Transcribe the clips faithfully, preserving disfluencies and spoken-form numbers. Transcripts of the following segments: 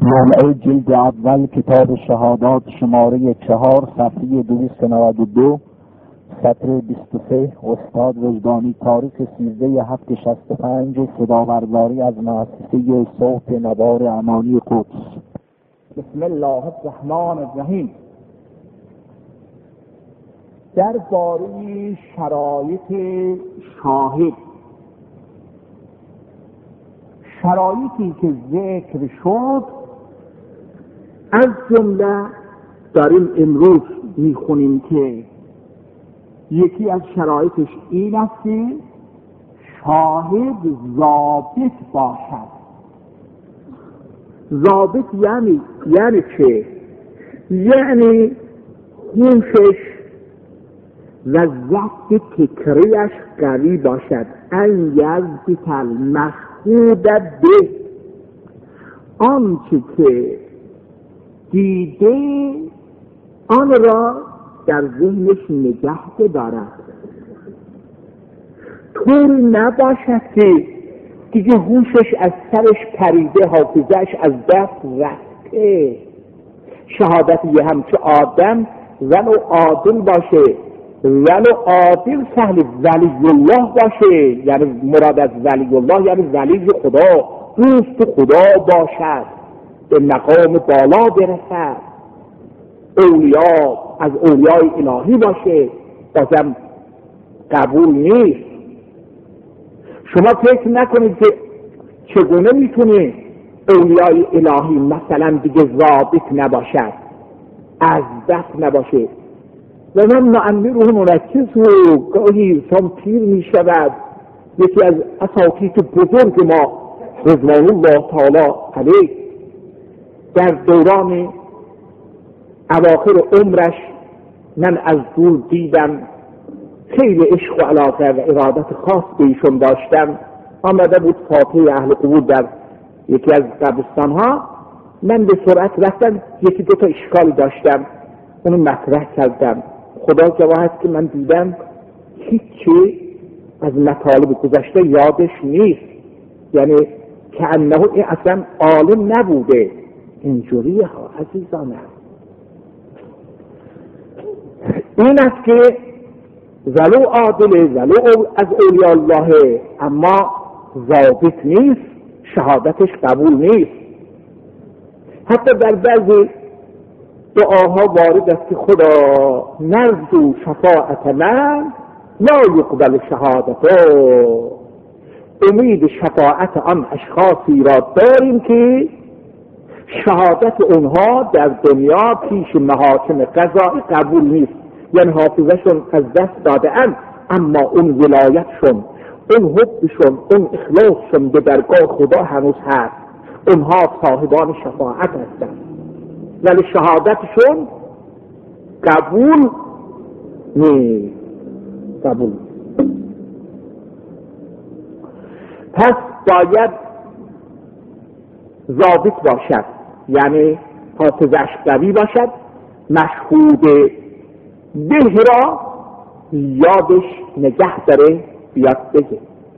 جمعه جلد اول کتاب شهادات شماره چهار صفحه دویست و نود و دو سطر بیست و سه. استاد وجدانی، تاریخ سیزده هفت شصت و پنج. صداورداری از مؤسسه صوت نوار امانی قدس. بسم الله الرحمن الرحیم. در باره شرایط شاهد، شرایطی که ذکر شد از جمله داریم امروز میخونیم که یکی از شرایطش این است که شاهد ضابط باشد. ضابط یعنی یعنی چه؟ یعنی هوشش و ضبط فکریش قوی باشد. ان یضبط المشهود به، آنچه که دیده آن را در ذهنش نگه دارد، طوری نباشد که دیگه هوشش از سرش پریده، حافظش از دست رفته. شهادت یه همچه آدم ولو عادل باشه، ولو عادل سهل ولی الله باشه، یعنی مراد از ولی الله یعنی ولی خدا، دوست خدا باشد، به مقام بالا برسد، اولیا از اولیای الهی باشه، بازم قبول نیست. شما فکر نکنید که چگونه میتونه اولیای الهی مثلا دیگه ضابط نباشد، از دست نباشه. و من نعمیره منکس و گاهی انسان پیر میشود. یکی از اساتید بزرگ ما رضوان الله تعالی علیه در دوران اواخر عمرش من از دور دیدم، خیلی عشق و علاقه و ارادت خاص به ایشون داشتم. آمده بود فاتح اهل قبور در یکی از قبرستان ها. من به سرعت رفتم، یکی دو تا اشکال داشتم، اونو مطرح کردم. خدا گواه است که من دیدم هیچی از مطالب گذشته یادش نیست، یعنی که انه این اصلا عالم نبوده. اینجوریه ها عزیزانم. این است که ولو عادله، ولو از اولیاء الله، اما ضابط نیست، شهادتش قبول نیست. حتی در بعضی دعاها وارد است که خدا نرجو شفاعت من لا یقبل شهادته، امید شفاعت آن اشخاصی را داریم که شهادت اونها در دنیا پیش محاکم قضایی قبول نیست، یعنی حافظشون از دست داده اند، اما اون ولایتشون، اون حبشون، اون اخلاصشون به درگاه خدا هنوز هست. اونها صاحبان شفاعت هستند، ولی شهادتشون قبول نیست. قبول نیست. پس باید ضابط باشد، یعنی حافظش قوی باشد، مشهود به را یادش نگه داره، بیاد بگه.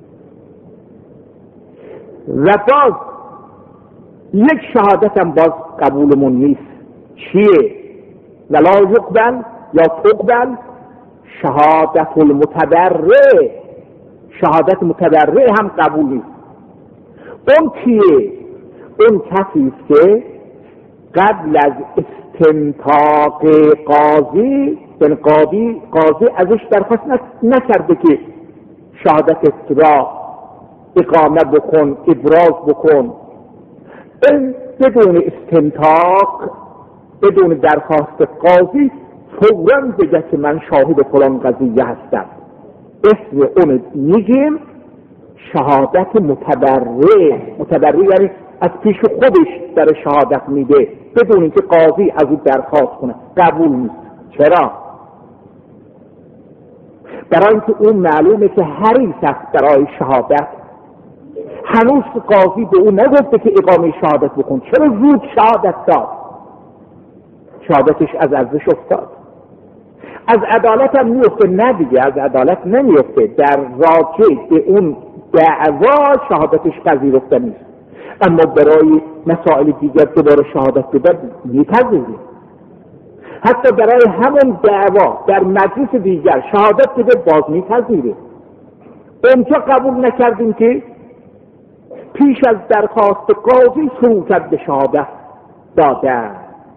و باز یک شهادت هم باز قبولمون نیست. چیه؟ ولا یقبل یا تقبل شهادت المتبرع، شهادت متبرع هم قبول نیست. اون کیه؟ اون کسی است که قبل از استنطاق قاضی، یعنی قاضی قاضی ازش درخواست نکرده که شهادت را اقامه بکن، ابراز بکن، این بدون استنطاق، بدون درخواست قاضی فوراً بگه که من شاهد فلان قضیه هستم، اسم اون میگیم شهادت متبرع. متبرع یعنی از پیش خودش در شهادت میده بدون اینکه قاضی از او درخواست کنه. قبول نیست. چرا؟ برای اینکه اون معلومه که حریص است برای شهادت. هنوز قاضی به اون نگفته که اقامه شهادت بکن، چرا زود شهادت داد؟ شهادتش از ارزش افتاد. از عدالت هم میفته؟ نه دیگه، از عدالت نمیفته. در راجع به اون دعوا شهادتش پذیرفته نیست. اما برای مسائل دیگر دوباره شهادت بدن میپذیره. حتی برای همون دعوا در مجلس دیگر شهادت بده باز میپذیره. اونجا قبول نکردیم که پیش از درخواست قاضی شروع کرد به شهادت دادن،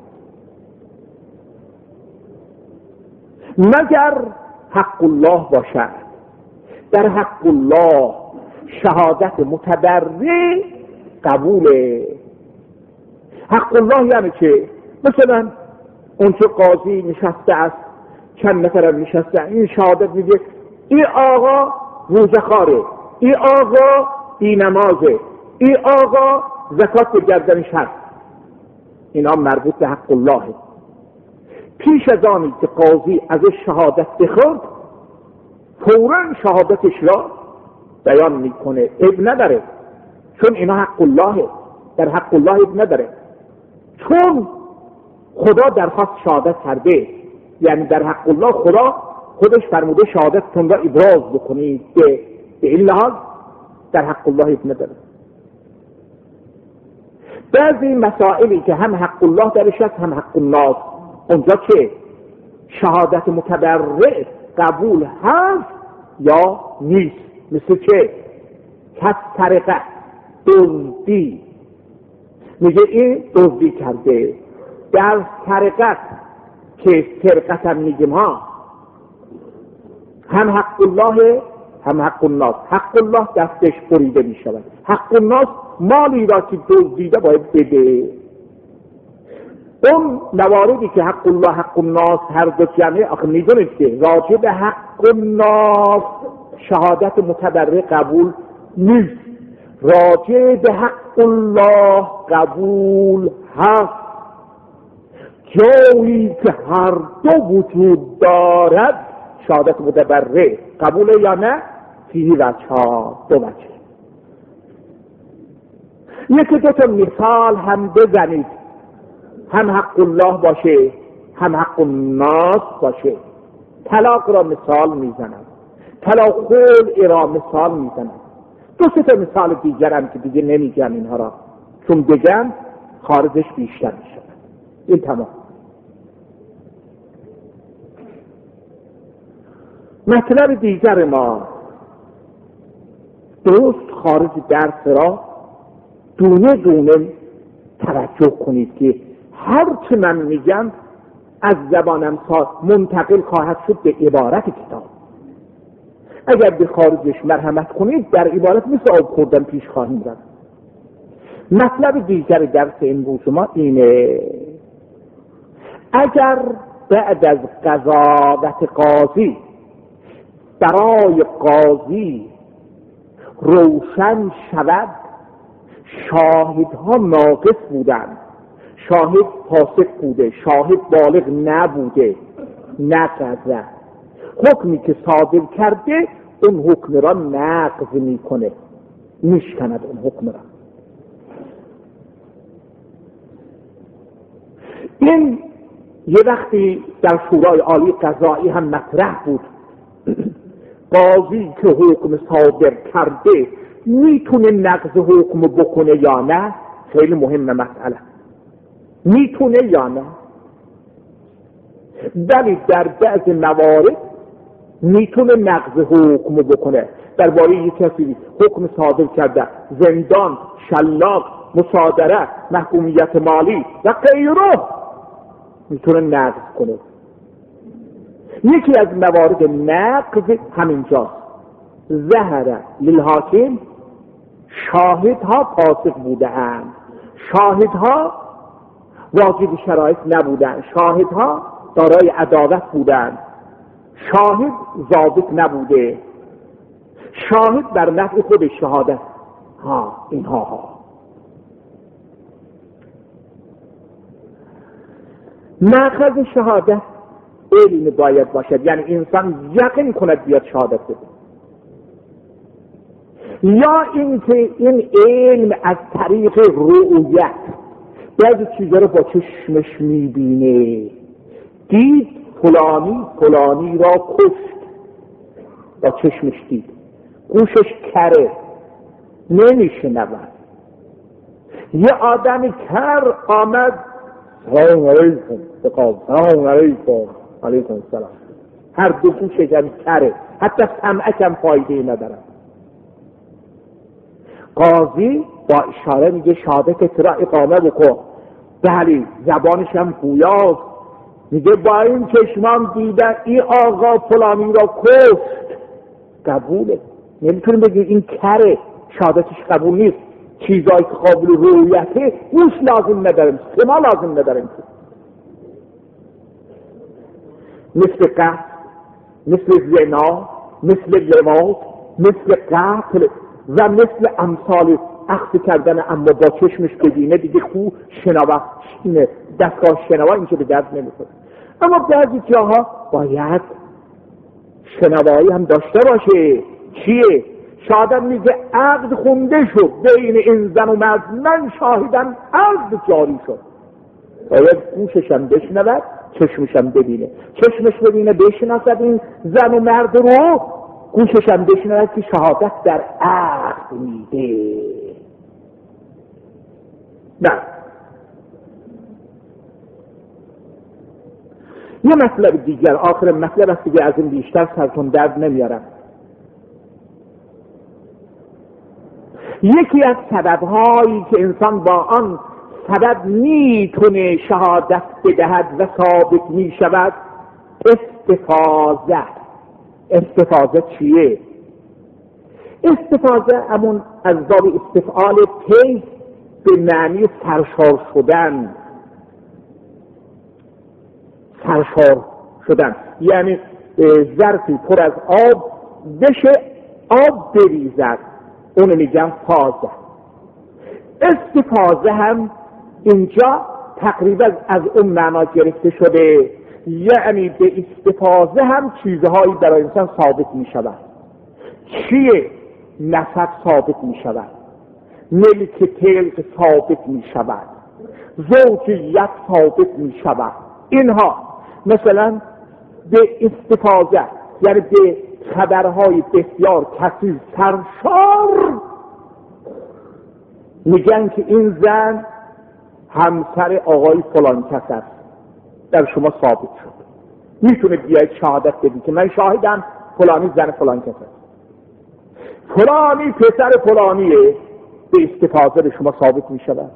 مگر حق الله باشد. در حق الله شهادت متبرع قبوله. حق الله یعنی چه؟ مثلا اونجا قاضی نشسته است، چند نفر نشسته، این شهادت میگه این آقا روزخواره، این آقا بی‌نمازه، این آقا زکات به گردنش هست. اینا مربوط به حق الله. پیش از آنی که قاضی ازش شهادت بخواد فوراً شهادتش را بیان میکنه، اب نداره، چون اینا حق الله. در حق الله اب نداره، چون خدا درخواست شهادت کرده. یعنی در حق الله خدا خودش فرموده شهادتتون را ابراز بکنید. به به این لحاظ در حق الله اب نداره. بعضی مسائلی که هم حق الله درش است هم حق الناس، اونجا که شهادت متبرع قبول هست یا نیست. مثل چه؟ کس سرقه، دزدی، میگه این دزدی کرده. در سرقت که سرقت هم میگیم ها، هم حق الله هم حق الناس. حق الله دستش بریده میشود، حق الناس مالی را که دزدیده باید بده. اون مواردی که حق الله حق الناس هر دو جمعه، آخه میدونید که راجع به حق الناس شهادت متبرع قبول نیست، راجع به حق الله قبول هست. جایی که هر دو وجود دارد شهادت متبرع قبوله یا نه؟ فیه وجه ها، دو وجه. یکی دو تا مثال هم بزنید، هم حق الله باشه هم حق الناس باشه. طلاق را مثال میزنم، طلاق خلع را مثال میزنم. دو سه تا مثال دیگرم که دیگه نمیگم اینها را، چون بگم خارجش بیشتر میشه. این تمام. مطلب دیگر ما، درست خارج درس را دونه دونه توجه کنید که هر چه من میگم از زبانم منتقل خواهد شد به عبارت کتاب. اگر به خارجش مرحمت کنید در عبارت مثل آب خوردن پیش خواهیم رفت. مطلب دیگر درس امروز ما اینه، اگر بعد از قضاوت قاضی برای قاضی روشن شود شاهدها ناقص بودند، شاهد فاسق بوده، شاهد بالغ نبوده، نقضه، حکمی که صادر کرده اون حکم را نقض میکنه، میشکند اون حکم را. این یه وقتی در شورای عالی قضایی هم مطرح بود، قاضی که حکم صادر کرده میتونه نقض حکم بکنه یا نه؟ خیلی مهمه مسئله، میتونه یا نه؟ ولی در بعض موارد میتونه نقض حکم بکنه. درباره یک کسی حکم صادر کرده، زندان، شلاق، مصادره، محکومیت مالی و غیره، میتونه نقض کنه. یکی از موارد نقض همینجاست. ظهر للحاکم شاهدها فاسق بودند، شاهدها واجب شرایط نبودند، شاهدها دارای عدالت بودند، شاهد ضابط نبوده، شاهد بر نفع خود شهادت ها، اینها ها. مأخذ شهادت علم باید باشد، یعنی انسان یقین کند بیاد شهادت بده، یا اینکه این علم از طریق رؤیت بعضی چیزا رو با چشمش میبینه، دید فلانی فلانی را کشت، با چشمش دید، گوشش کره، نمیشنود، یه آدمی کر آمد سلام علیکم سلام علیکم علیکم السلام، هر دو گوشش هم کره، حتی سمعش هم فایده نداره. قاضی با اشاره میگه شهادت را اقامه بکن. بله زبانش هم گویاست، میگه با این چشمام دیدن این آقا فلانی را کشت. قبوله، نمیتونیم بگیم این کره شهادتش قبول نیست. چیزایی که قابل رویته گوش لازم نداریم، سما لازم نداریم. مثل قتل، مثل زنا، مثل لواط، مثل قتل و مثل امثال اخذ کردن اما با چشمش ببینه دیگه خو شنوا اینه دستگاه شنوا اینکه به درد نمیخوره. اما بعضی جاها باید شنوایی هم داشته باشه. چیه؟ شاید میگه عقد خونده شد بین این زن و مرد، من شاهدم عقد جاری شد. باید گوشش هم بشنود، چشمش هم ببینه، چشمش ببینه بشناسد این زن و مرد رو، گوشش هم بشنود که شهادت در عقد میده. نه یه مطلب دیگر، آخر مطلب است دیگه، از این بیشتر سرتون درد نمیارم. یکی از سببهایی که انسان با آن سبب میتونه شهادت بدهد و ثابت میشود استفاضه. استفاضه چیه؟ استفاضه همون از باب استفعال پی به معنی سرشار شدن. سرشار شدن یعنی ظرفی پر از آب بشه آب بریزد، اونو میگن فاضه. استفاضه هم اینجا تقریبا از اون معنا گرفته شده، یعنی به استفاضه هم چیزهایی برای انسان ثابت می شود. چیه؟ نسب ثابت می شود، ملک تلق ثابت می شود، زوجیت ثابت می شود. اینها مثلا به استفاضه یعنی به خبرهای بسیار کثیر سرشار میگن که این زن همسر آقای فلان کس است، در شما ثابت شد. میتونه بیاید شهادت بدید که من شاهدم فلانی زن فلان کس است، فلانی پسر فلانیه، به استفاضه به شما ثابت میشود.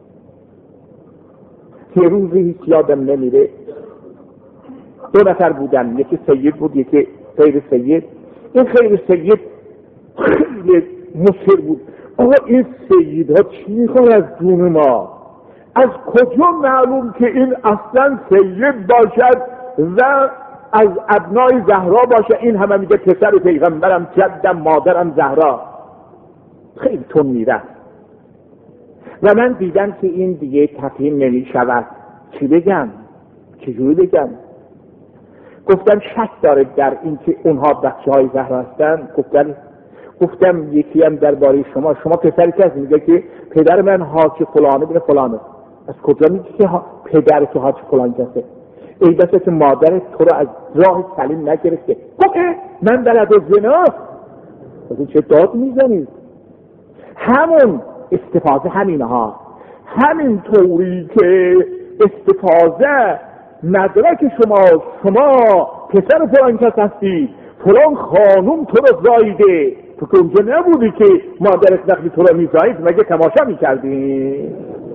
یه روزی هیچ یادم نمیره، دو نفر بودن، یکی سید بود یکی غیر سید. این غیر سید خیلی مصر بود، آقا این سیدها چی میخوان از جون ما؟ از کجا معلوم که این اصلا سید باشد و از ابنای زهرا باشه؟ این همه میگه پسر پیغمبرم، جدم، مادرم زهرا. خیلی تون میره و من دیدم که این دیگه تفهیم نمیشود. چی بگم؟ چجوری بگم؟ گفتم شک داره در این که اونها بچه های زهرا هستن. گفتم گفتم یکی هم درباره شما، شما پسری کسی میگه که پدر من حاج فلانه بینه فلانه. از کجا میگه که پدر تو حاج فلان کسه؟ ای بسه که مادر تو رو از راه سلیم نگرفته. گفته من بلد زنا. گفتم چه داد میزنید؟ همون استفاضه همینها، همین طوری که استفاضه مدرک شما، شما پسر فلان کس هستی، فلان خانوم تو رو زاییده، تو که اونجا نبودی که مادرت وقتی تو رو میزایید مگه تماشا میکردی؟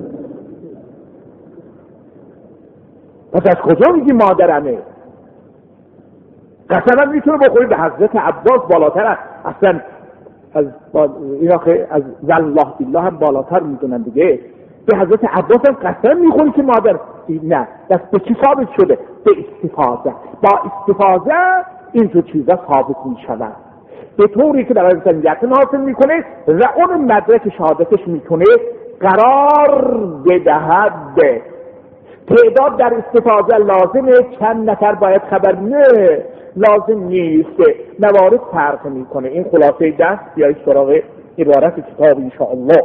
پس از کجا میگی مادرمه؟ قسما میتونه بخوری به حضرت عباس بالاتر است. اصلا از اینا که از والله بالله هم بالاتر میدونن دیگه. به حضرت عباس هم قسم میخوری که مادر. نه، دست به چی ثابت شده؟ به استفاضه. با استفاضه اینجور چیزا ثابت میشود به طوری که برای انسان یقین حاصل میکنه و اون مدرک شهادتش میتونه قرار بدهد. تعداد در استفاضه لازمه، چند نفر باید خبر؟ نه لازم نیست، موارد فرق میکنه. این خلاصه دست بیایید سراغ عبارت کتاب انشاءالله.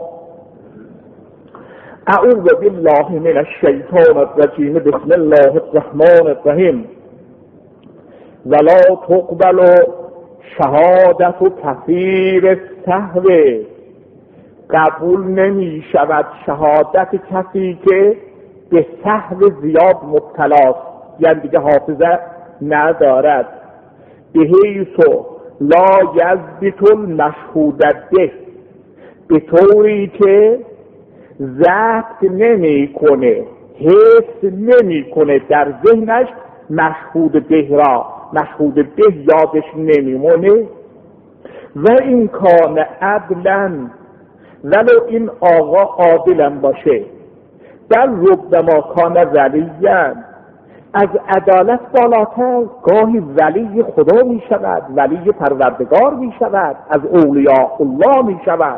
اعوذ بالله من الشیطان الرجیم، بسم الله الرحمن الرحیم. ولا تقبل شهادت کثیر السهو قبول نمی شود شهادت کسی که به سهو زیاد مبتلاست، یعنی دیگه حافظه ندارد. بحیث لا یضبط المشهود به، به طوری که ضبط نمی کنه، حفظ نمی کنه در ذهنش مشهود به را، مشهود به یادش نمیمونه. و این کان عدلا، ولو این آقا عادلا باشه، در ربما کان ولیاً، از عدالت بالاتر گاهی ولی خدا می شود، ولی پروردگار می شود، از اولیاء الله می شود.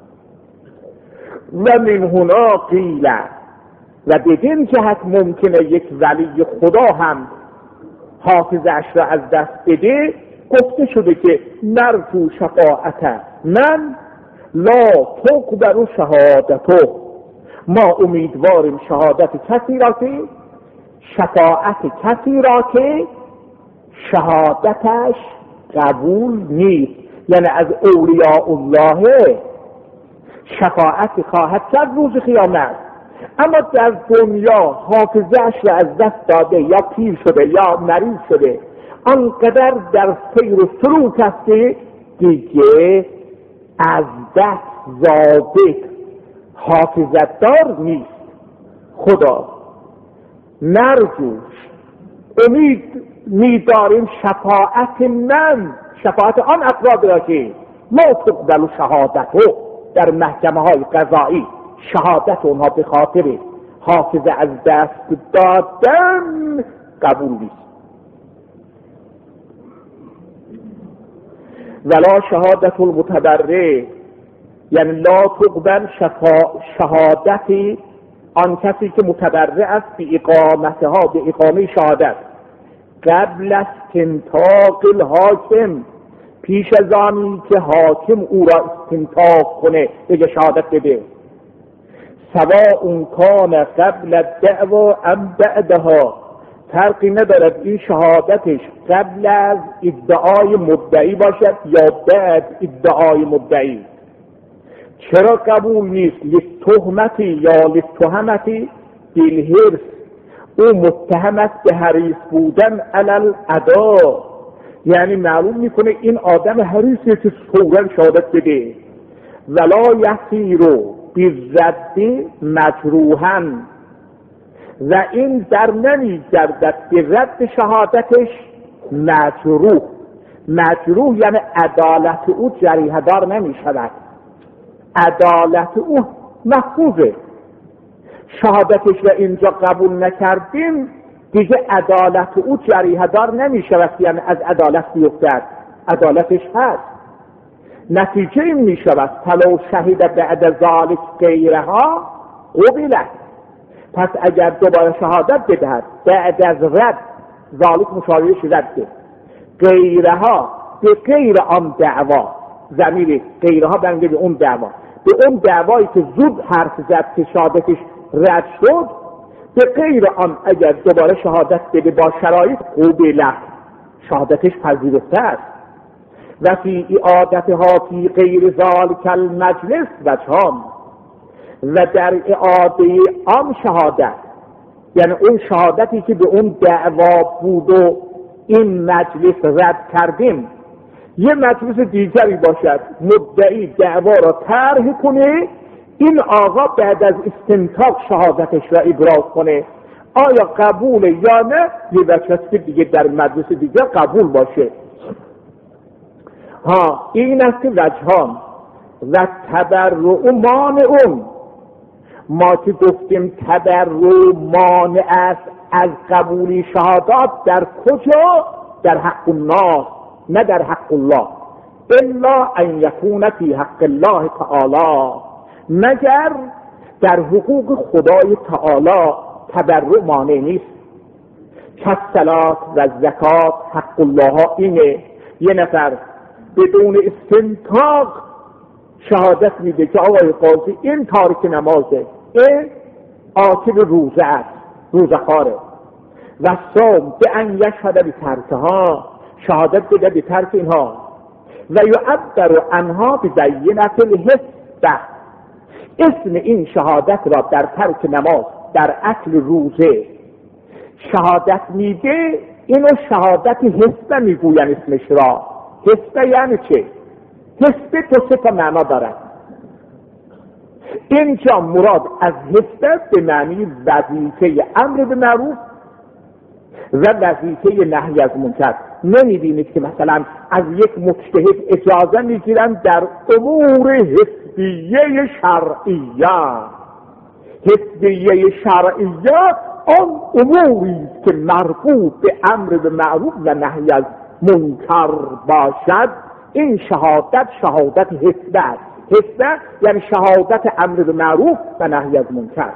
و من هنا قیل، و بدین جهت ممکنه یک ولی خدا هم حافظش را از دست بده. گفته شده که نرجو شفاعت من لا تقبل شهادته، ما امیدواریم شهادت کسی را که شفاعت کسی را که شهادتش قبول نیست، یعنی از اولیاء الله شفاعت خواهد کرد روز قیامت، اما در دنیا حافظه‌اش را از دست داده، یا پیر شده یا مریض شده، آنقدر در سیر و سلوک است که دیگه از دست ضابط حافظت دار نیست. خدا نرجوش، امید می‌داریم شفاعت من، شفاعت آن افراد را که لا تقبل شهادته، در محکمه های قضایی شهادت اونها به خاطر حافظه از دست دادن قبول نیست. ولا شهادت المتبرع، یعنی لا تقبل شفا شهادتی آن کسی که متبرع است به اقامتها، به اقامه شهادت قبل استنطاق الحاکم، پیش از آنی که حاکم او را استنطاق کنه بگه شهادت بده. سواء کان قبل الدعوا ام بعدها، فرقی ندارد این شهادتش قبل از ادعای مدعی باشد یا بعد ادعای مدعی. چرا قبول نیست؟ لتهمتی یا لتهمتی بالحرص، او متهم است به حریص بودن علی الادا، یعنی معلوم میکنه این آدم حریصه که فوراً شهادت بده. ولا یصیرو بالرد مجروحا، و این در نمی گردد به رد شهادتش مجروح. مجروح یعنی عدالت او جریحه دار نمی شود، عدالت او محفوظه. شهادتش را اینجا قبول نکردیم دیگه عدالت او جریحه دار نمی شود، یعنی از عدالت بیفتد، عدالتش هست. نتیجه این می شود فلو شهید بعد ذالک غیرها قبلت، پس اگر دوباره شهادت بدهد بعد از رد، ذالک مشابهش رده، غیرها به غیر آن دعوا، ضمیر غیرها برمیگرده به اون دعوا، به اون دعوایی که زود حرف زد که شهادتش رد شد، به غیر آن اگر دوباره شهادت بده با شرایط قبلت، شهادتش پذیرفته است. و فی اعادتها فی غیر ذالک المجلس وجهان، و در اعاده آن شهادت، یعنی اون شهادتی که به اون دعوا بود و این مجلس رد کردیم، یه مجلس دیگری باشد مدعی دعوا را طرح کنه، این آقا بعد از استنطاق شهادتش را ابراز کنه، آیا قبول یا نه یه وجهست که دیگه در مجلس دیگر قبول باشه. ها این است که وجهان. و تبرع مانع، ما که گفتیم تبرع مانع است از قبولی شهادات، در کجا؟ در حق الناس نه در حق الله، الا ان یکون فی حق الله تعالی، مگر در حقوق خدای تعالی تبرع مانع نیست. کالصلاة و زکات حق الله ها اینه، یه نفر بدون استنطاق شهادت میده که آقای قاضی این تارک نمازه، این عاقب روزه است، روزه خواره. و صوم به ان یشهد بترکها، شهادت بده به ترک اینها. و یعبر عنها بزینت الحسبه، اسم این شهادت را در ترک نماز، در اکل روزه شهادت میده، اینو شهادت حسه میگوین اسمش را. حسه یعنی چه؟ حسه تو سه تا معنا دارد. اینجا مراد از حسه به معنی وظیفه امر به معروف و وظیفه نهی از منکر. نمیبینید که مثلا از یک مجتهد اجازه میگیرن در امور حزبیه شرعیه. حزبیه شرعیه آن اموری که مربوط به امر به معروف و نهی از منکر باشد، این شهادت شهادت حزبه است. حزبه یعنی شهادت امر به معروف و نهی از منکر.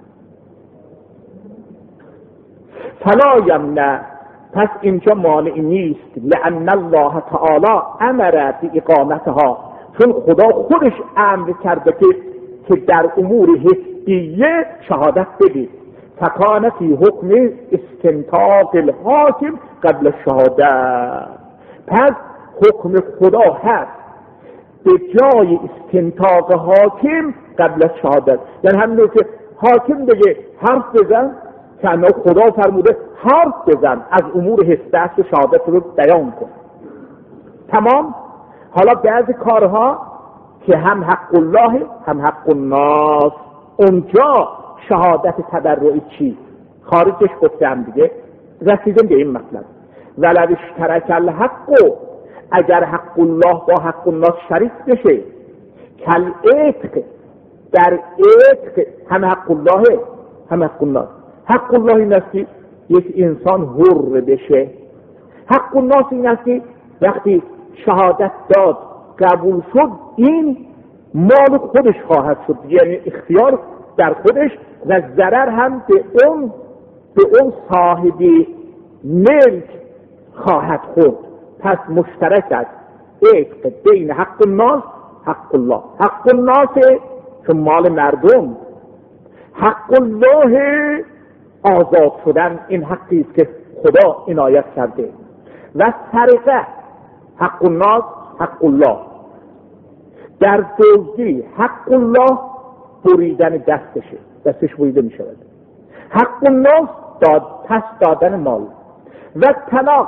فلا یمنع، پس اینجا مانعی نیست، لأن الله تعالی امر باقامتها، چون خدا خودش امر کرده که که در امور حزبیه شهادت بدید. فکان فی حکم استنطاق الحاکم قبل الشهاده، پس حکم خدا هست به جای استنطاق حاکم قبل الشهاده. یعنی همین که حاکم بگه حرف بزن، که خدا فرموده حرف بزن، از امور حسه و شهادت رو بیان کن. تمام. حالا بعضی کارها که هم حق الله هم حق الناس، اونجا شهادت تبرعی چی؟ خارجش گفتم دیگه، رسیدیم به این مطلب. ولو اشترک الحق، اگر حق الله با حق الناس شریک بشه، کل عتق، در عتق هم حق الله هم حق الناس. حق الله این است که یک انسان حر بشه، حق الناس این است که وقتی شهادت داد قبول شد، این مال خودش خواهد شد، یعنی اختیار در خودش و ضرر هم به اون به اون صاحب ملک خواهد خورد. پس مشترک است عتق بین حق الناس حق الله. حق الناس چون مال مردم، حق الله آزاد شدن، این حقی است که خدا عنایت کرده. و سرقه حق الناس حق الله. در دزدی حق الله بریدن دستشه، دستش بریده می شود. حق الناس داد پس دادن مال. و طلاق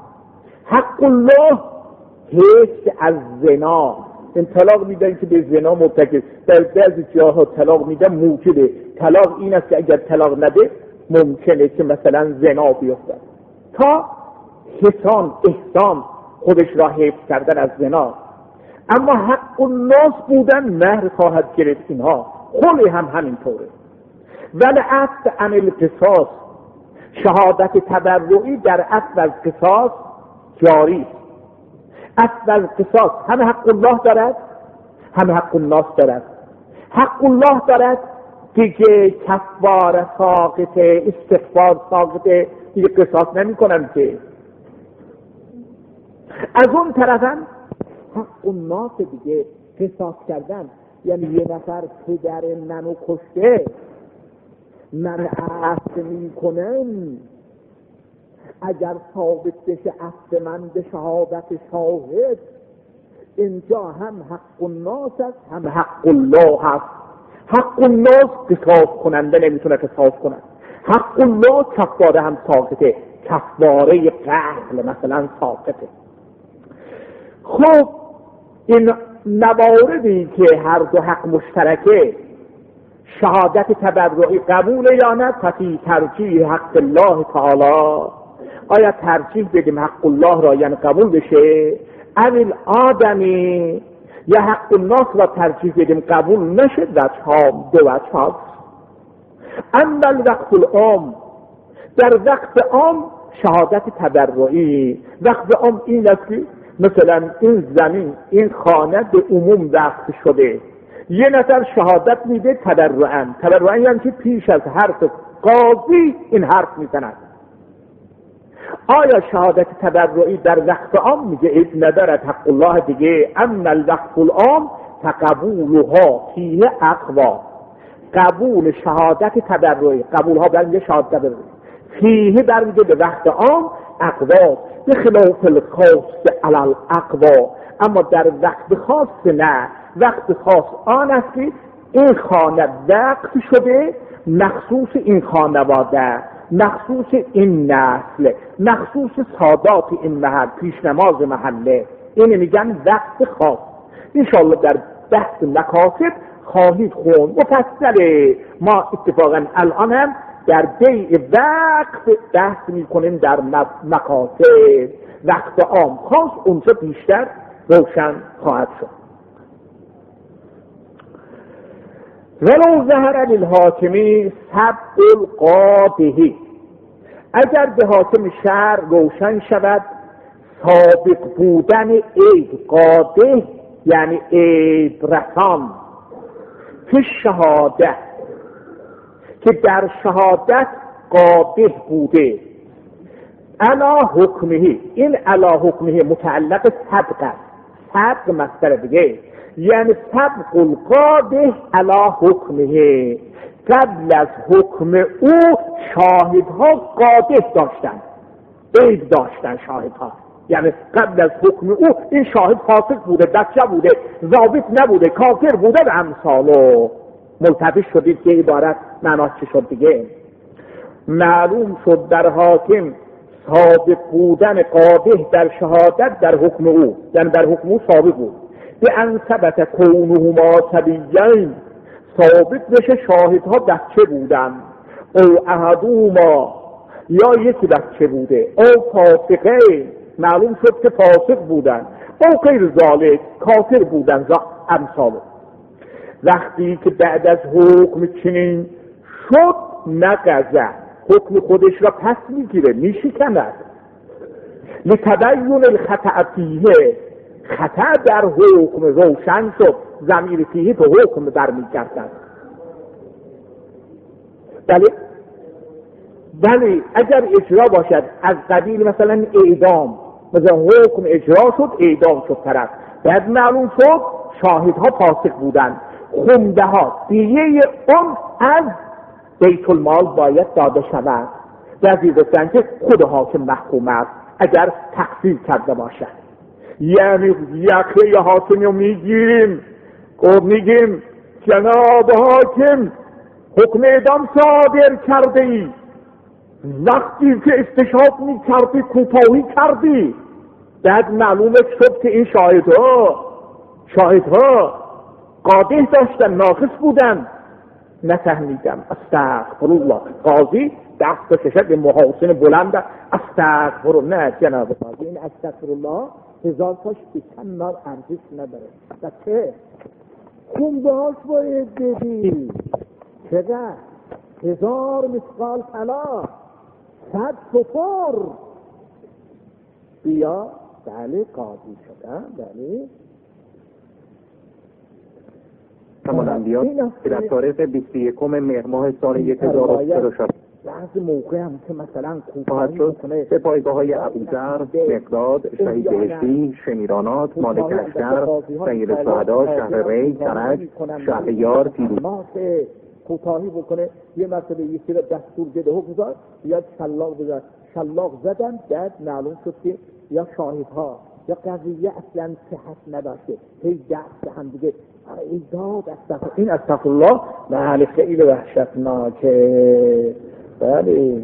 حق الله حیث از زنا. این طلاق میدن که به زنا مرتکب، در بعضی جاها طلاق میدن موجبه طلاق این است که اگر طلاق نده ممکنه که مثلا زنا بیفتد، تا حسان احسان خودش را حفظ کردن از زنا. اما حق الناس بودن مهر خواهد گرفت، اینها خلی هم همینطوره. ولی عفو عن القصاص، شهادت تبرعی در عفو از قصاص جاری. عفو از قصاص هم حق الله دارد هم حق الناس دارد. حق الله دارد دیگه کفاره ساقطه، استغفار ساقطه، دیگه قصاص نمی کنن که. از اون طرف هم حق الناس دیگه قصاص کردن، یعنی یه نفر پدر منو کشته، من عفو می کنم، اگر ثابت بشه عفو من به شهادت شاهد، اینجا هم حق الناس است هم حق الله است. حق الناس قصاص کننده نمیتونه قصاص کنند، حق الله کفاره هم ساقطه، کفاره قتل مثلا ساقطه. خب این مواردی که هر دو حق مشترکه، شهادت تبرعی قبول یا نه؟ فی ترجیح حق الله تعالی، آیا ترجیح بدیم حق الله را یعنی قبول بشه، اول آدمی یا حق الناس را ترجیح بدیم قبول نشه؟ وجه ها دو وجه هاست. اما الوقت العام، در وقت عام شهادت تبرعی، وقت عام این است که مثلا این زمین این خانه به عموم وقف شده، یه نفر شهادت میده تبرعاً. تبرعاً یعنی که پیش از حرف قاضی این حرف میزند. آیا شهادت تبرعی در وقت عام؟ میگه عیب ندارد، حق الله دیگه. اما الوقت العام فقبولها فیه اقوا، قبول شهادت تبرعی، قبولها برمیگه شهادت تبرعی، فیه برمیگه به وقت عام، اقوا به خلاف الخاص علی الاقوا. اما در وقت خاص نه، وقت خاص آن است که این خانه وقف شده مخصوص این خانواده، مخصوص این نسل، مخصوص سادات این محل، پیش نماز محله. اینه میگن وقت خاص. انشاءالله در بحث مکاسب خواهید خوند مفصله. ما اتفاقا الان هم در بیع وقت بحث میکنیم در مکاسب، وقت عام خاص اونجا بیشتر روشن خواهد شد. ولو ظهر للحاکمی سبب القادح، اگر به حاکم شهر روشن شود سابق بودن عیب، قادح یعنی عیب رسان، که شهادت که در شهادت قادح بوده، علا حکمه، این علا حکمه متعلق سبق است، سبق مصدر دیگه، یعنی سبق القادح علا حکمه، قبل از حکم او شاهدها قادح داشتن، عیب داشتن شاهدها، یعنی قبل از حکم او این شاهد فاسق بوده، بچه بوده، ضابط نبوده، کافر بوده و امثالو. ملتبس شدید که عبارت معناش چه شد دیگه؟ معلوم شد در حاکم سابق بودن قادح در شهادت در حکم او، یعنی در حکم او سابق بود. به ان ثبت کونهما صبیین، ثابت بشه شاهدها بچه بودن، او احدهما یا یکی بچه بوده، او فاسقه معلوم شد که فاسق بودن، او غیر ذالک کافر بودن امثالو. وقتی که بعد از حکم چنین شد نقضه، حکم خودش را پس میگیره، میشکند، لتبین الخطأ فیه، خطأ در حکم روشن شد، ضمیر فیه تو حکم برمیگردد. بله بله اگر اجرا باشد از قبیل مثلا اعدام، مثلا حکم اجرا شد اعدام شد طرف، بعد معلوم شد شاهدها فاسق بودن، خونده ها دیگه اون از بیت المال باید داده شود. وزیر گفتن که خود حاکم محکوم است اگر تقصیر کرده باشد. یعنی یکی حاکمی رو میگیریم و میگیم جناب حاکم حکم اعدام صادر کرده ای، وقتی که استشهاد میکردی کوتاهی کردی، بعد معلومه شد که این شاهدها شاهدها قادح داشتن، ناقص بودن، نفهمیدم، استغفرالله. قاضی دست بکشد به محاسن بلند، استغفرالله. نه جناب قاضی این استغفرالله هزار تاش به کنار ارزش نداره. بچه خونده هاش باید بدی، چقدر؟ هزار مثقال طلا، صد سفر. بیا بله قاضی شدن، بله تمام انبیاء که در تاریخ بیست و یکم مهر ماه سال یک هزار و سیصد و شصت بعضی موقع هم که مثلا خواهد شد به پایگاه های ابوذر، مقداد، شهید بهشتی، شمیرانات، مالک لشکر، سید شهدا، شهر ری، کرج، شهریار، تیروز کوتاهی بکنه. یه مرتبه یکی را دستور بده حکم داد یا شلاق بزد، شلاق زدن، بعد معلوم شد که یا شاهدها یا قضیه اصلا صحت نداشته، هی دست هم دیگه ایداد استغفر. این استغفرالله بله خیلی وحشتناکه. بله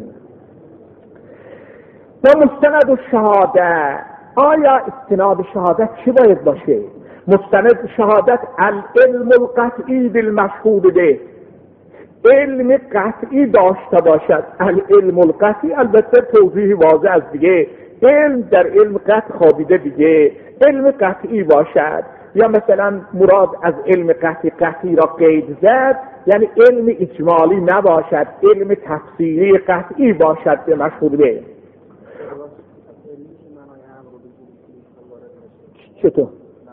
و مستند و شهادت، آیا استناد شهادت چی باید باشه؟ مستند شهادت العلم القطعی بالمشهود به، علم قطعی داشته باشد. العلم القطعی البته توضیح واضح از دیگه، علم در علم قطع خوابیده دیگه، علم قطعی باشد. یا مثلا مراد از علم قطعی قطعی را قید زد، یعنی علم اجمالی نباشد، علم تفصیلی قطعی باشد به مشهود به. چطور؟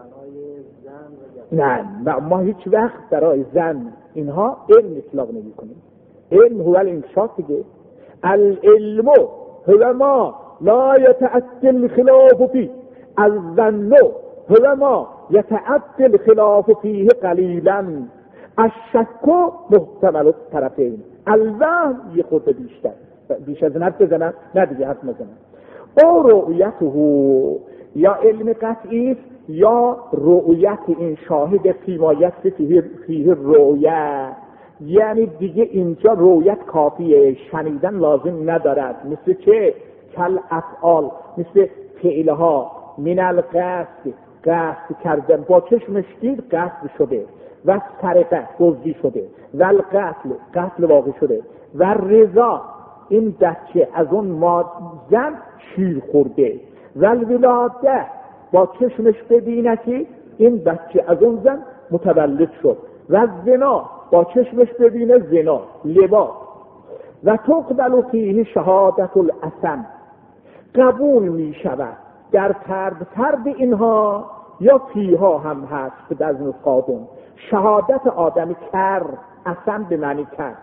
نه ما هیچ وقت برای زن اینها علم اطلاق نمی کنیم. علم هو الانشاء دیگه. العلم هو ما لا يتعدل خلاف فيه، الظن هو ما يتعدل خلاف فيه قلیلا، الشک محتمل الطرفین، الوهم یه خود بیشتر بیش از نفت بزنن، نه دیگه حرف نزنن. او رؤیته، یا علم قطعی است یا رؤیت این شاهد فیمایت فیه فیه رؤیت، یعنی دیگه اینجا رؤیت کافیه، شنیدن لازم ندارد. مثل چه؟ کل افعال، مثل فعلها. من القصد، قصد کردن، با چشمش دید قصد شده، و سرقه دزدی شده، و القتل قتل واقع شده، و رضا این بچه از اون ماد زن شیر خورده، و الولاده با چشمش ببینه که این بچه از اون زن متولد شد، و زنا با چشمش ببینه زنا لباس. و تقبل فیه شهادت الاسم، قبول می شود در فرد فرد اینها یا فیها هم هست در نقادم شهادت آدم کر، اسم به معنی کر،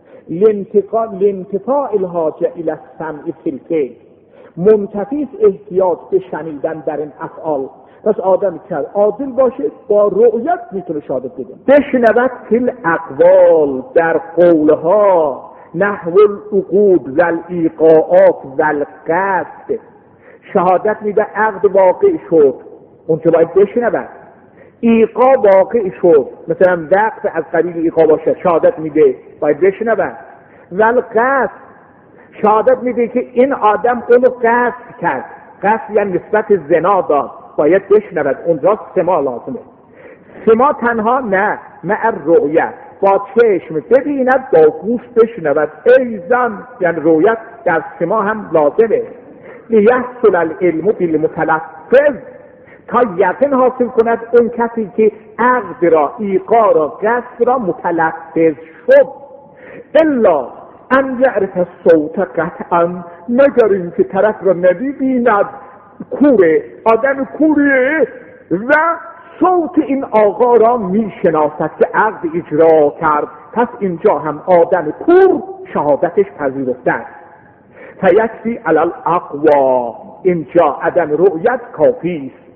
لانتفاع الحاجه الى السمع فی الفعل، منتفی احتیاج به شنیدن در این افعال. پس آدم کر عادل باشه با رؤیت میتونه شهادت بده. بشنود فی الاقوال، در قولها، نحو العقود و الایقاعات و القصد، شهادت میده عقد واقع شد، اون که باید بشنود. ایقا واقع شد، مثلا وقت از قبیل ایقا باشه، شهادت میده باید بشنود. و القصد، شهادت میده که این آدم اونو قصد کرد، قصد یعنی نسبت زنا داد، باید بشنود، اونجا سما لازمه. سما تنها نه، مع رؤیت، با چشم ببیند، با گوش بشنود، ایزن یعنی رؤیت در سما هم لازمه. لیحصل العلم بالمتلفظ، تا یقین حاصل کند اون کسی که عقد را، ایقا را، قصد را متلفظ شد. الا ان یعرف الصوت قطعا، مگر این که طرف را نبیند، کوره، آدم کوریه و صوت این آقا را میشناسد که عقد اجرا کرد، پس اینجا هم آدم کور شهادتش پذیرفته است. فیکفی علی الاقوا، اینجا عدم رؤیت کافی است.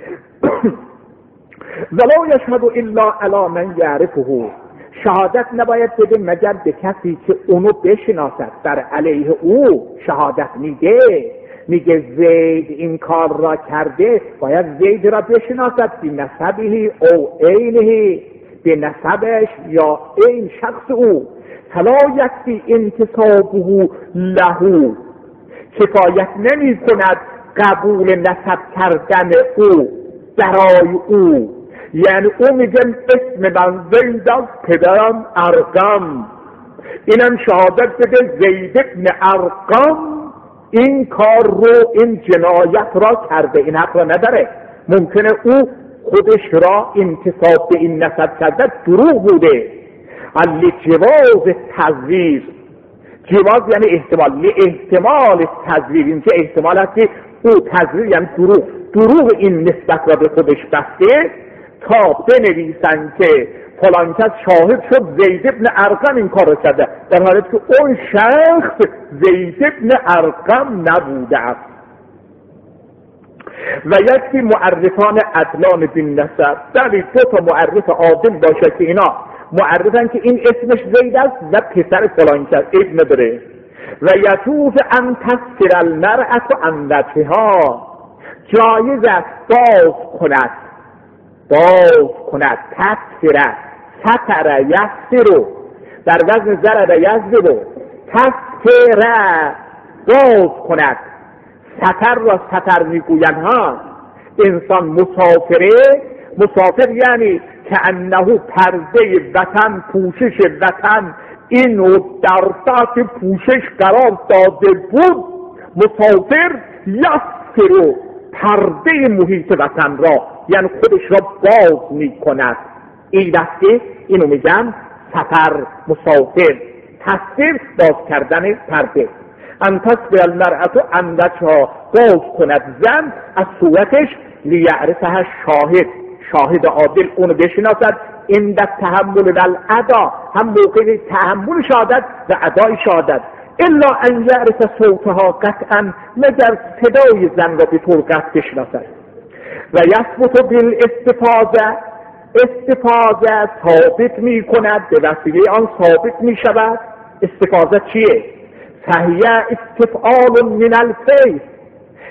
ولا یشهد الا علی من یعرفه، شهادت نباید بده مگر به کسی که اونو بشناسد. در علیه او شهادت میده، میگه زید این کار را کرده، باید زید را بشناسد، به نسبه او عینه، به نسبش یا این شخص او. فلا یکفی انتسابه له، کفایت نمی کند قبول نسب کردن او برای او، یعنی او میگن اسم من زید از پدرم ارقم، اینم شهادت بده زید ابن ارقم این کار رو، این جنایت را کرده، این حق را نداره. ممکنه او خودش را انتساب به این نسب کرده دروغ بوده. علی جواز تزویر، جواز یعنی احتمال، لی احتمال تزویر، اینجا احتمال هست که او تزویر یعنی دروغ، دروغ این نسبت را به خودش بسته تا بنویسن که فلان کس شاهد شد زید ابن ارقم این کار را کرده، در حالی که اون شخص زید ابن ارقم نبوده است. و یکی معرفان عدلان بین نسب، دلی دو تا معرف عادل باشه که اینا معرفن که این اسمش زید است و پسر فلان کس، ابن داره. و یطوف ان تسفر المرأة عن وجهها، جایز است باز کند، باز کند، تسفر، ستر یستر، در وزن ضرب یضرب، تسفر باز کند. ستر را ستر میگوین ها، انسان مسافره، مسافر یعنی که انه پرده وطن، پوشش وطن اینو در تحت پوشش قرار داده بود. مسافر یستر، پرده محیط وطن را یعنی خودش را باز می کند. این دسته اینو میگن سفر، مسافر. تصویر باز کردن پرده. انتس به المرأة اندچها، باز کند زن از صورتش، لیعرفها شاهد، شاهد عادل اونو بشناسد. این در تحمل والادا، هم موقع تحمل شهادت و ادای شهادت. الا ان یعرف صوتها قطعا، مگر صدای زن را به طور قطع بشناسد. و یثبت بالاستفاضه، استفاضه ثابت می کند، به وسیله آن ثابت می شود. استفاضه چیه؟ فهیه استفعال من الفیض،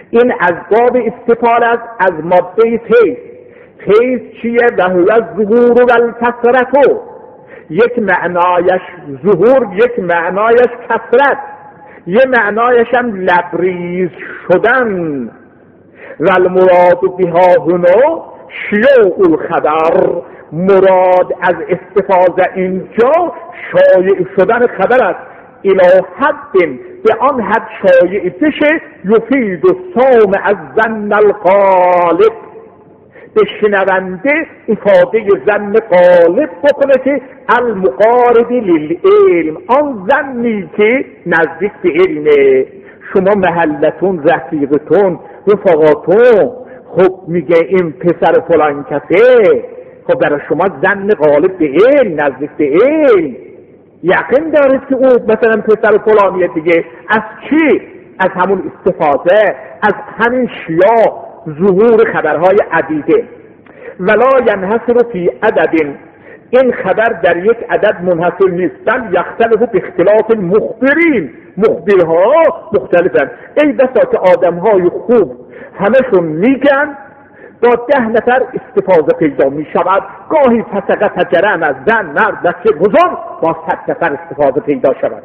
این از باب استفاده است از ماده تیز. تیز چیه؟ و هو الظهور و الکثرت. یک معنایش ظهور، یک معنایش کثرت، یه معنایش هم لبریز شدن. و المراد بها هنا شیوع الخبر، مراد از استفاده اینجا شایع شدن خبر است. الی حد، به آن حد شایع بشه، یفید السام از ظن الغالب، به شنونده افاده ظن غالب بکنه که المقارب للعلم، آن ظنی که نزدیک به علمه. شما محلتون، رفیقتون، رفقاتون، خب میگه این پسر فلان کسه، خب برای شما ظن غالب به علم، نزدیک به علم، یقین دارید که او مثلا پسر فلانیه دیگه. از چی؟ از همون استفاده از همین شیاع، ظهور خبرهای عدیده. ولا ینحصر فی عدد، این خبر در یک عدد منحصر نیست، بل یختلف باختلاف المخبرین، مخبرها مختلفن. ای بسا که آدمهای خوب همشون میگن، با ده نفر استفاده پیدا می شود. گاهی فسقه فجرم از زن، مرد، بچه، بزرگ، با صد نفر استفاده پیدا شود.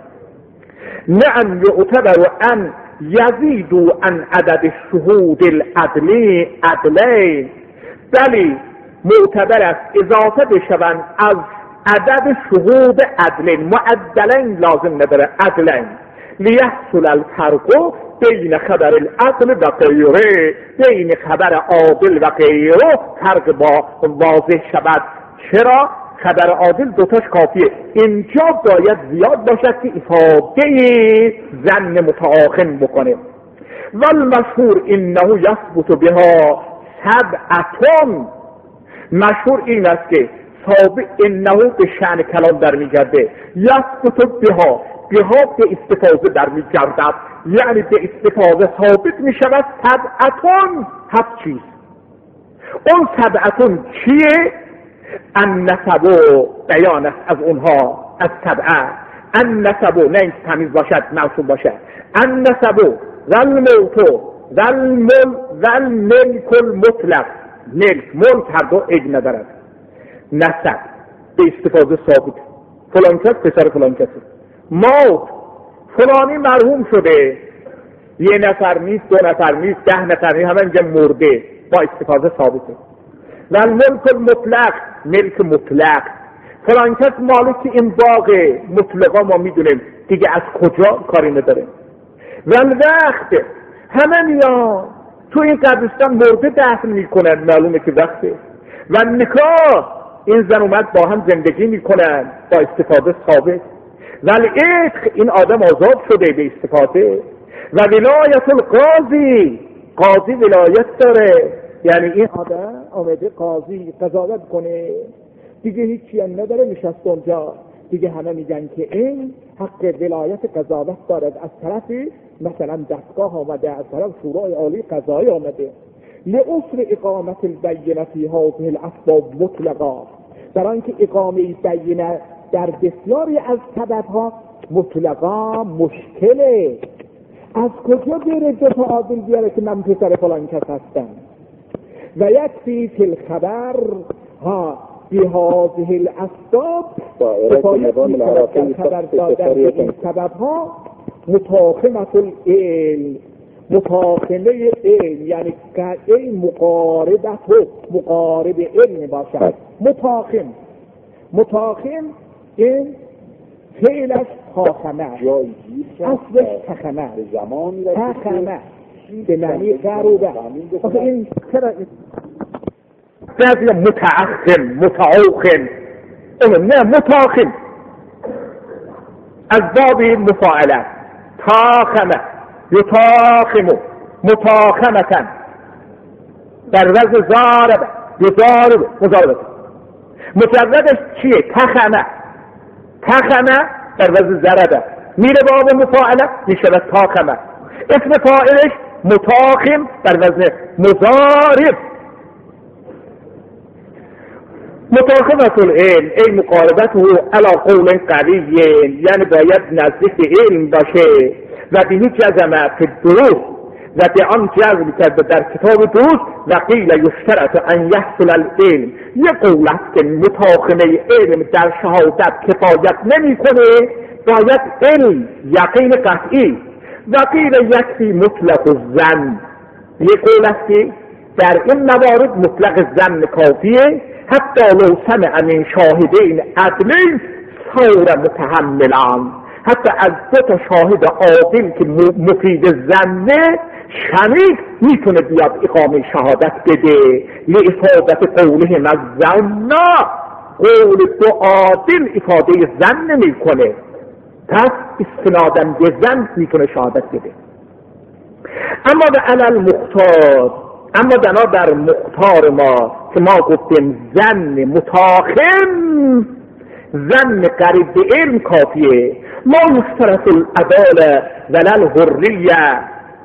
نعم یعتبر ان یزیدو عن عدد شهود العدلی عدلین، بلی معتبر است اضافه بشوند از عدد شهود عدلین، معدلین لازم نداره، عدلین، لیحصل الفرق بین خبر العدل و غیره، بین خبر عادل و غیره فرق با واضح شود. چرا؟ خبر عادل دوتاش کافیه، اینجا باید زیاد باشد که افاده ظن متآخن بکنه. والمشهور انه یثبت بها سبعتون، مشهور این است که ثابت، انه به شأن کلام در میگرده، یثبت بها، بها به استفاده در میگردد، یعنی به استفاده ثابت میشود سبعتون، هفت چیز. اون سبعتون چیه؟ النسب بیان است از اونها، از سبعه. النسب نه این تمیز باشد، موصول باشد. النسب والموت والملک المطلق، ملک ملک هر دو عیب ندارد. نسب به استفاده ثابت، فلان کس پسر فلان کس. موت فلانی مرحوم شده، یه نفر نیست، دو نفر نیست، ده نفر نیست، همه اینجا مرده، با استفاده ثابته. و الملک المطلق، ملک مطلق، فلان کس مالک این باغ مطلقا ما میدونیم دیگه از کجا کاری نداره. و الوقت، همه میان تو این قبرستان مرده دفن میکنن، معلومه که وقته. و نکاح، این زن اومد با هم زندگی میکنن با استفاده ثابت. ولی عتق، این آدم آزاد شده به استفاده. و ولایت القاضی، قاضی ولایت داره، یعنی این آدم آمده قاضی قضاوت کنه دیگه، هیچی هم نداره، نشست اونجا دیگه. همه میگن که این حق ولایت قضاوت دارد. از طرفی مثلا دستگاه آمده، از طرف شورای عالی قضایی آمده. لعسر اقامت البینه فی هذه الاسباب مطلقا، در آنکه اقامه بینه در بسیاری از سببها مطلقا مشکله. از کجا بیاره دو تا عادل بیاره که من پسر فلان کس هستم؟ و یکفی فی الخبر ها بهذه الاسباب، کفایت می‌کند در خبر دادن به این سببها متاخمة العلم، متاخمه علم، یعنی که این مقاربت و مقارب علم باشد. متاخم، متاخم این فعلش تاخمه، اصلش تخمه، تخمه به معنی قروبه. آخه این چرا بعضی متأخم، متعاخم، نه متاخم از باب مفاعله، تاخمه یتاخم متاخمة، در وزن ضارب یضارب مضاربه. مجردش چیه؟ تخمه، تخمه در وزن ضربه، میره باب مفاعله میشود تاخمه. اسم فاعلش متاخم در وزن مضارب. متاخمة العلم ای مقاربته علی قول قوی، یعنی باید نزدیک علم باشه. و به هیچ جزمه فی الدروس، و به آن جزم کرده در کتاب دوست و قیل یشترط ان یحصل العلم. یه قول است که متاخمه علم در شهادت کفایت نمی کنه، باید علم یقین قطعی. و قیل یکفی مطلق الظن. یه قول است که در این موارد مطلق ظن کافیه، حتی لو سمع من شاهدین عدلین صار متحملان. حتی از دو تا شاهد عادل که مفید ظنه شنید میتونه بیاد اقامه شهادت بده. لافادت قولهم الظن، قول دو عادل افاده ظن نمیکنه، پس استناداً به ظن میتونه شهادت بده. اما به علل مختار، اما بنا بر مختار ما که ما گفتیم ظن متاخم، ظن قریب به علم کافیه. ما یشترط العدالة ولا الحریة،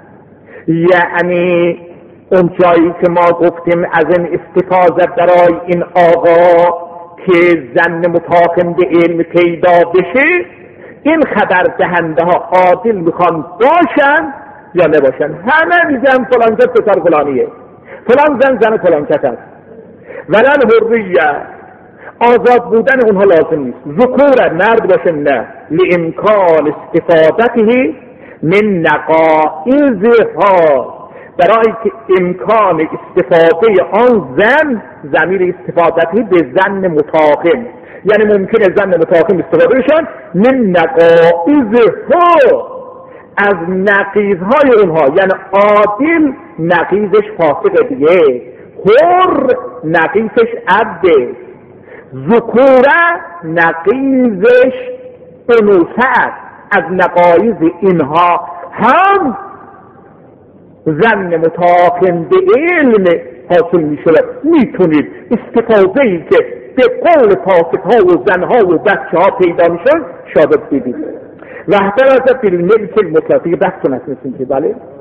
یعنی اون جایی که ما گفتیم از این استفاده برای این آقا که ظن متاخم به علم پیدا بشه، این خبر دهنده ها عادل میخوان باشن یا نباشن. همه میگن فلان کس پسر فلانیه، فلان زن زن فلان کس است. ولا الحریة، آزاد بودن اونها لازم نیست. ذکور مرد باشه نه، لامکان استفادته من نقائضها، برای که امکان استفاده آن زن، ضمیر استفادته به ظن متاخم، یعنی ممکنه ظن متاخم استفاده بشن من نقائضها، از نقیضهای اونها، یعنی عادل نقیضش فاسق دیگه، حر نقیضش عبده، ذکوره نقیضش انوثه. از نقایض اینها هم ظن متاخم به علم حاصل می شود. میتونید استفاده ای که به قول فاسق ها و زن ها و بچه ها پیدا می شود شاهد بدید. و احتراز فی الملک المطلقی بحث نکنید که بله